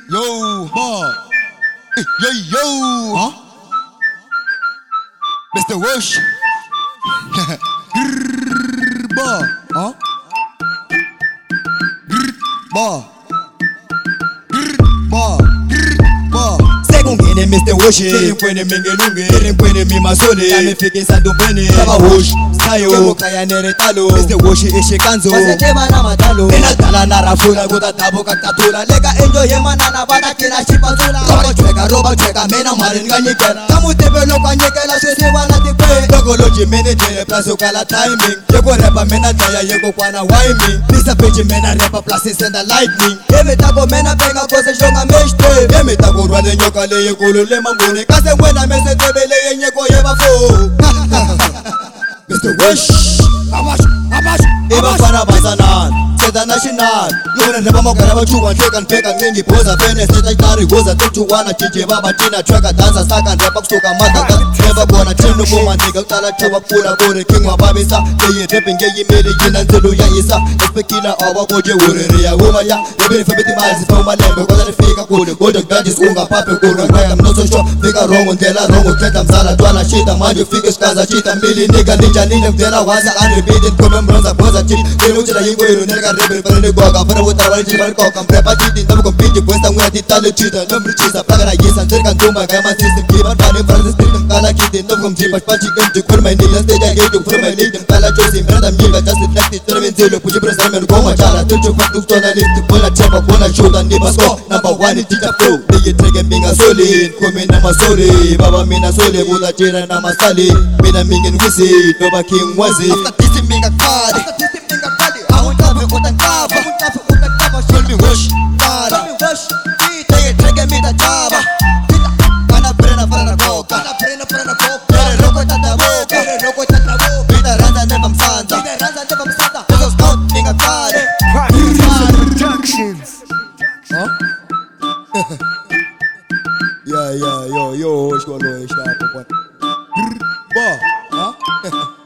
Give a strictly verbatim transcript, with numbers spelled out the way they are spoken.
Yo, Bob. Yo, yo. Huh? Mister Wush. Grrr, Bob. Huh? Grrr, Bob. Grrr, Bob. Grrr, Bob. Sekungene Mister Wush, Ngipwene mingelunge. ngipwene mimasole, Yamifikisa ndumbeni. Baba Wush, sayo, Kemukaya neretalo. Mister Wush ishikanzo, Waseteba na matalo. enadala narafuna kutatabu kakatula, leka enjoy yemanana bada kina shipanzula. Roba chweka, roba chweka, mena marin ganyikera. Kamutebelo kanyekela sisi wana tikwe. Dogoloji mene jere plus ukala timing. Yeko repa mena jaya yeko kwana wiming. Pisa pechi mena repa plus isenda lightning. Yeme tako mena benga kose shonga meshte. Yeme tako rwale nyoka le yekulu le mambune. Kase mwena mese tebele yenyeko yebafo. Mister Wush, Abash, Abash, Eba para bazanan, Seda national. Yuna never mokara bachuwa cheka npeka mingi poza pene seta tari goza tutu wana chiche baba tina chweka danza saka repa kustoka mata never bona chinu kuma nigga tala chaba pura gore king wa babisa ye rapping ye mele yina nzulu ya isa expectina awa koje urere ya wuma ya yebe fabeti mazi toma lembe kwa zari fika kule gojo gadis unga pape kura kweka mnoso sho fika rongo ndela rongo keta mzala dwala shita majo fika shkaza shita mbili nigga ninja ninja mdela waza unrepeated kome mbronza boza chit kile uchila yingo ilu nerga rebel parane goga para wuta wali chibali koka mprepa chiti ndamu kompiti puesta nguna titale chita nambri chisa plagana yisa nzirka ndumba kama system kiban pali francis system kala kiti ndamu komjipa pachi emti kurma nila steja geju kurma nila kala chosi mrada mjiba just reflected termin zilo puji presamen goma chala tuchu faktu tona lift bola chepa bola shoulder nipa sko number one teacher flow diye trege minga solid kome na masole baba mina sole buda jira na masali mina mingin wisi doba king wazi after this minga kadi after this minga kadi awutabe utakaba awutabe utakaba show me wush kadi wush diye trege mita chaba kana prena prena koka kana prena prena koka tere roko tata boka tere roko tata boka mita ranza neba msanza mita ranza neba msanza this is scout minga kadi Productions. Huh? Yeah, yeah, yo, yo, what's going on? Bob, huh?